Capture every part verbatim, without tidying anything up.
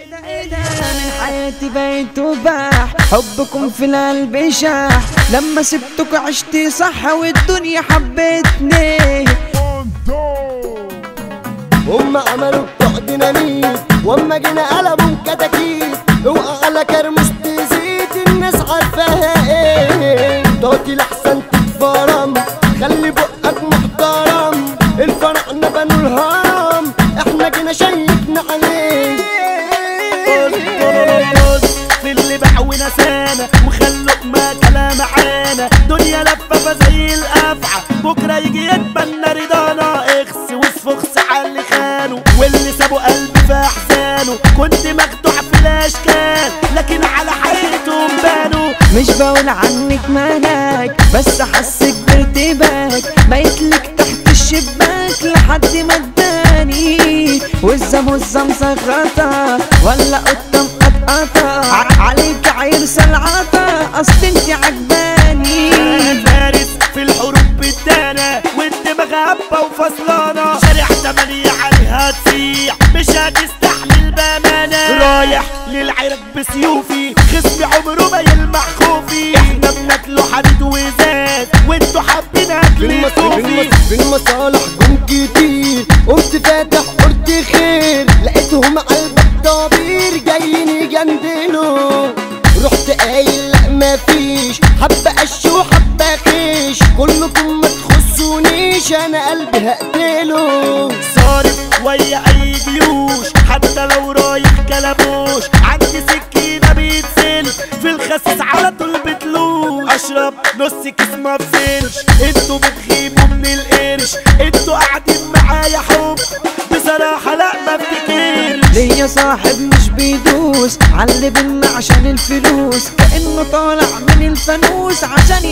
من حياتي بقيت وباح، حبكم في القلب شاح، لما سبتك عشتي صح والدنيا حبتني. هم عملوا بتوع ديناميت واما جينا قلبوا كتاكيت، اوقع على كرموس تزيد الناس عارفاها ايه. تعطي لحسن تتفرم خلي بقك محترم، الفرحنا بنوا الهرم احنا جينا شيكنا عليه. في اللي باع ونسانا وخلوا ما كلام معانا، دنيا لفافة زي الافعى بكره يجي يتبنى رضانا. اخس وسفخس على اللي خانوا واللي سابوا قلبي في احزانه، كنت مخدوع في الاشكال لكن على حقيقتهم بانوا. مش بقول عنك مالك بس حسك بارتباك، بقيتلك تحت الشباك لحد ما اداني، والزم والزم مصغطة ولا قطة مقطقطة، عليك عيرسة العطا اصل انت عجباني. فارس في الحروب بدانا والدماغ هبة وفصلانة، شارع تمانية عليها تسيح مش هتستحمل بامانة. رايح للعرق بسيوفي خصمي عمره ما يلمح خوفي، احنا بناكله حديد وزاد وانتوا حابين اكل صوفي. في المصالح جم كتير قمت فاتح قلت خير، لقيتهم قلبك طبير جايين يجندلوا، رحت قايل لا مفيش حبة قش وحبة خيش، كلكم ما تخصونيش انا قلبي هقتله. صارف ويا اي جيوش حتى لو رايح كلبوش، عندي سكينة بيتسلك في الخسيس على طول بتلوش، اشرب نص كيس ما بفلش انتوا بتخيبوا من القرش، انتوا قاعدين معايا حب بصراحة لا ما افتكرش. ليا صاحب مش بيدوس عاللي بينا عشان الفلوس، كأنه طالع من الفانوس عشان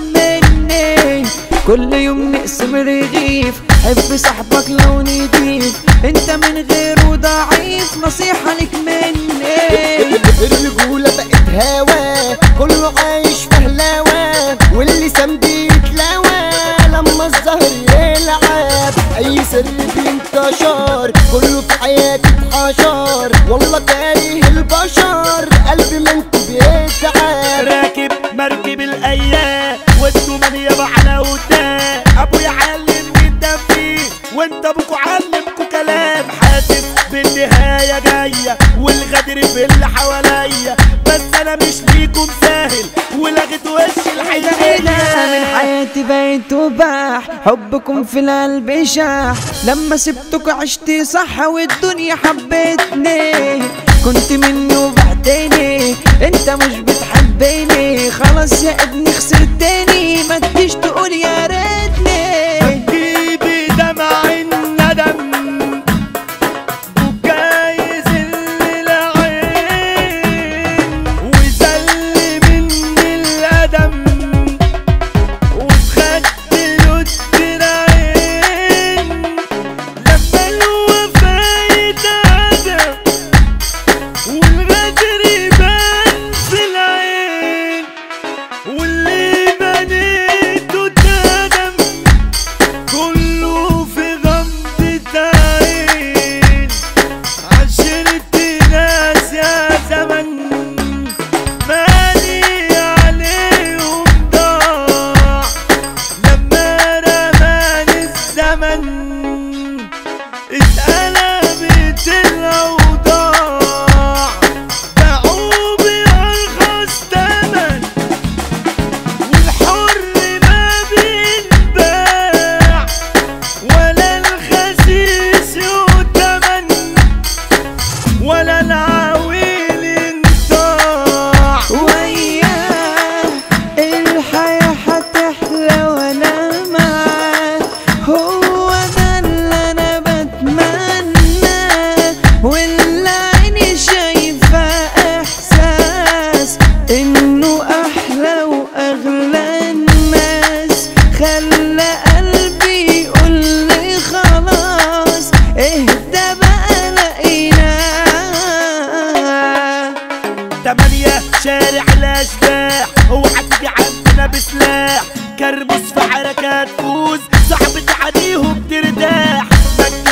يطمني، كل يوم نقسم رغيف، حب صاحبك لو نضيف، انت من غيره ضعيف نصيحة لك مني. الرجولة بقت هوا كله عايش في هلاوة، واللي سام بيتلاوى لما الزهر يلعب، اي سر بينتشر كله في حياتي اتحشر، والله كاره البشر قلبي منكم بيتعب. راكب مركب الايام وانتوا منيابة على قدام، ابويا علمني التنفيذ وانت ابوكوا علمكوا كلام، حاسس بالنهاية جاية والغدر في اللي حواليا، بس انا مش ليكم ساهل ولغت وش الحقيقة. من حياتي بقيت وباح، حبكم في القلب شاح، لما سبتك عشتي صح والدنيا حبتني، كنت مني وبعتني انت مش بتحبني، خلاص يا ابني خسرتني ما تجيش تقول يا ريتني. بتجيبي دمع الندم وجايز العين وزل مني القدم واتخدت لد العين، لما الوفا يتعدم والغدر يبان في العين، واللي بنيته اتهدم كله في غمضة عين. عشرة ناس يا زمن مالي عليهم ضاع، لما رماني الزمن اتقلبت الأوضاع، باعوا بأرخص تمن والحر ما بينباع، ولا الخسيس يؤتمن ولا العويل انطاع. وياه الحياة هتحلى وانا معاه، هو ده اللي انا بتمناه، واللي عيني شايفة احساس انه احلى واغلى الناس، خلى قلبي يقول لي خلاص اهدى بقى لقيناه. تمانية شارع الاشباح اوعى تيجي عندنا بسلاح، كربوس في حركات فوز صعب تعديهم ترتاح، ما تجيش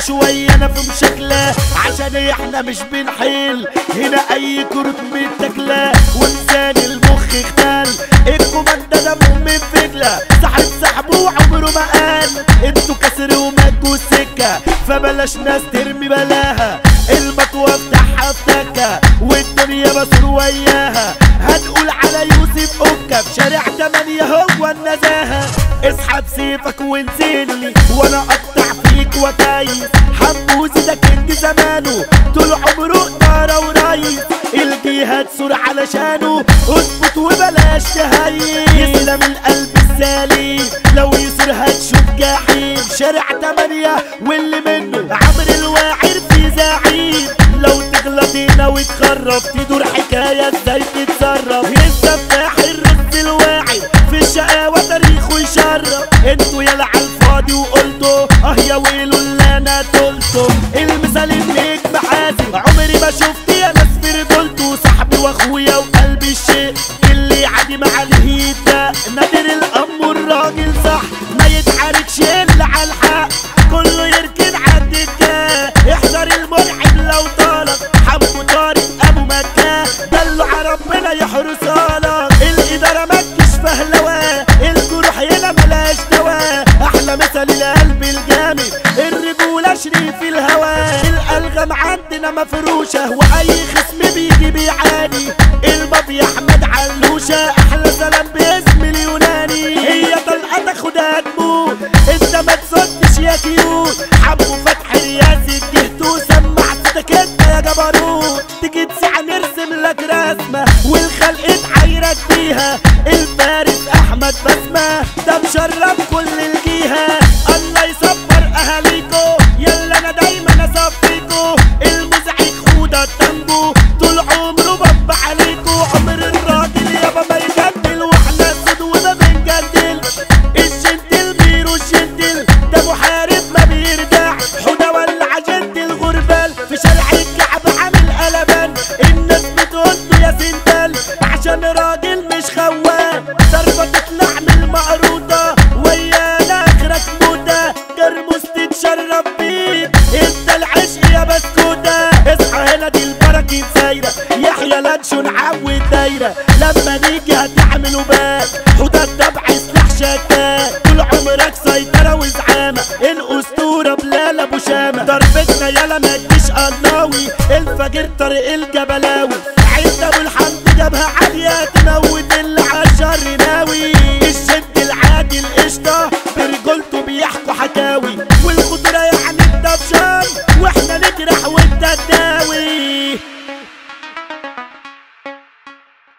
شوية انا في مشاكلة عشان احنا مش بنحل هنا اي كروت متاكلة ولسان المخ اختل الكوماندا ده من فجلة صاحب صاحبه وعمره ما قال انتوا كسر ومجوا السكة فبلاش ناس ترمي بلاها المطوة بتاعها افتكة والدنيا مسرور وياها هنقول على يوسف اوكا في شارع تمانية هو النزاهة اسحب سيفك وانزلي وانا اقطع فيك وكايس حموزي ده كنت زمانه طول عمره نارة ورايس الجهاد سور علشانه اثبت وبلاش تهيس يسلم القلب السليم لو يصير هتشوف جحيم شارع تمانية واللي منه عمر الواعر في زعيم لو تغلط هنا وتخرب تدور حكاية ازاي تتصرف السفاح الرز الواعي في الشقاوة تاريخه يشرف انتوا يلا عالفاضي وقلتوا اه يا ويلو اللي انا طولته المثال النجم حازم عمري ما شفت يا ناس في رجولته صاحبي واخويا وقلبي الشيء اللي يعدي مع الهيد ده نادر الامر الراجل صح ما يتعاركش الا على الحق كله يركن عالدكة احذر الملحد لو طالك حبه طارق ابو مكة دلوا على ربنا يحرسالك الادارة مكش فهلواه الجروح هنا ملاش دواء احلى مثل القلب الجامد الرجولة شريف الهوا الالغام عندنا مفروشة واي خصم بيجي بيعاني المافيا احمد علوشة احلى سلام باسم اليوناني هي طلقة تاخدها تموت انت ما تصدش يا كيوت حبه فتح رياسي جهته سمع صوتك انت يا جبروت تيجي تسعى نرسم لك رسمة والخلق اتعايرك بيها الفارس احمد بسمة ده مشرف كل الجهة الله يصبر اهاليكو يلا انا دايما اصفيكو المزعج خوده التنجو طول عمره بب عليكو عمر الراجل يابا ما يجدل واحنا سود وما بنجدلش الجنتل بيرو الجنتل ده محارب ما بيرجع حوده ولع جنت الغربال في شارع الكعب عامل قلبان الناس بتقوله يا سندال عشان راجل مش خوان ضربة تطلع من المقروطة ويانا اخرك موتة جرموس تتشرب بيك انت العشق يا بسكوتة اصحى هنا دي البركة سايرة يحيى لانشو نعود دايرة لما نيجي هتعملوا بال حوده الدبع سلاح شكاك طول عمرك سيطرة وزعامة الاسطورة بلال ابو شامة ضربتنا يالا ما تجيش قناوي الفجر طريق الجبلاوي عيد ابو الحمد جابها عالية تموت اللي عالشر ناوي الشد العادي القشطة برجولته بيحكوا حكاوي والخضرة يعني الدبشان واحنا نجرح وانت تداوي